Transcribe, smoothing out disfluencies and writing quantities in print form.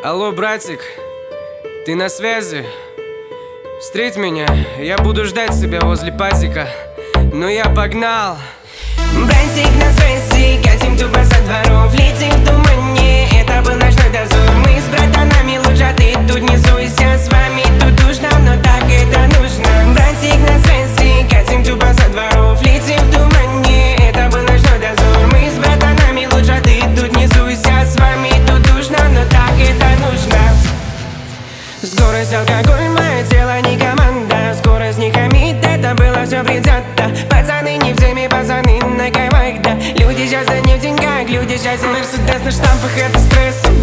Алло, братик, ты на связи? Встреть меня, я буду ждать тебя возле пазика. Ну я погнал. Братик на связи, катим тупо со дворов, летим в тумане, это был ночной дозор. Мы с братанами лучше, ты тут не суйся, с вами тут душно, но так это нужно. Братик на связи, катим тупо со дворов, летим в тумане, это был ночной дозор. Мы с братанами лучше, ты тут не суйся, с вами тут душно, но так это нужно. Скорость, алкоголь, мое тело не команда, скорость не хамит, это было все предвзято. Пацаны не в теме, пацаны на кайфах, да. Люди сейчас не в деньгах, люди сейчас Мерседес на штампах, это стресс.